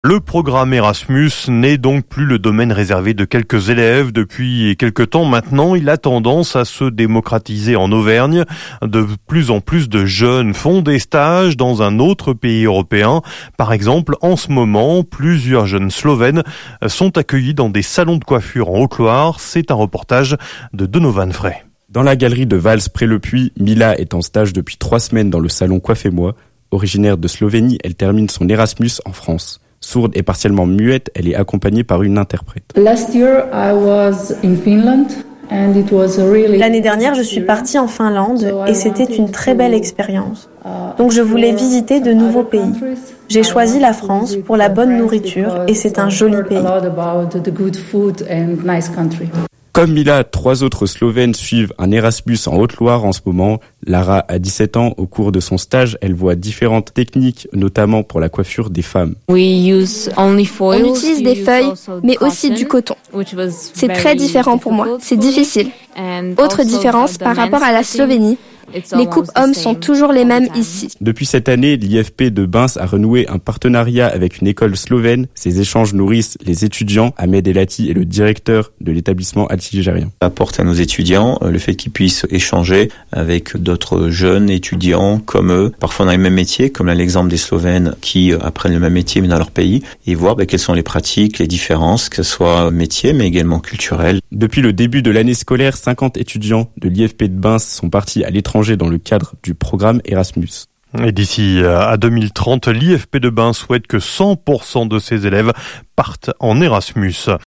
Le programme Erasmus n'est donc plus le domaine réservé de quelques élèves. Depuis quelques temps maintenant, il a tendance à se démocratiser en Auvergne. De plus en plus de jeunes font des stages dans un autre pays européen. Par exemple, en ce moment, plusieurs jeunes Slovènes sont accueillis dans des salons de coiffure en Haute-Loire. C'est un reportage de Donovan Frey. Dans la galerie de Vals près le Puy, Mila est en stage depuis 3 semaines dans le salon Coiffez-moi. Originaire de Slovénie, elle termine son Erasmus en France. Sourde et partiellement muette, elle est accompagnée par une interprète. L'année dernière, je suis partie en Finlande et c'était une très belle expérience. Donc je voulais visiter de nouveaux pays. J'ai choisi la France pour la bonne nourriture et c'est un joli pays. Comme Mila, 3 autres Slovènes suivent un Erasmus en Haute-Loire en ce moment. Lara a 17 ans. Au cours de son stage, elle voit différentes techniques, notamment pour la coiffure des femmes. On utilise des feuilles, mais aussi du coton. C'est très différent pour moi, c'est difficile. Autre différence par rapport à la Slovénie. Les coupes hommes sont toujours les mêmes ici. Depuis cette année, l'IFP de Binz a renoué un partenariat avec une école slovène. Ces échanges nourrissent les étudiants. Ahmed Elati est le directeur de l'établissement algérien. Apporte à nos étudiants le fait qu'ils puissent échanger avec d'autres jeunes étudiants comme eux, parfois dans les mêmes métiers, comme là l'exemple des Slovènes qui apprennent le même métier mais dans leur pays, et voir quelles sont les pratiques, les différences, que ce soit métier mais également culturel. Depuis le début de l'année scolaire, 50 étudiants de l'IFP de Binz sont partis à l'étranger dans le cadre du programme Erasmus. Et d'ici à 2030, l'IFP de Binz souhaite que 100% de ses élèves partent en Erasmus.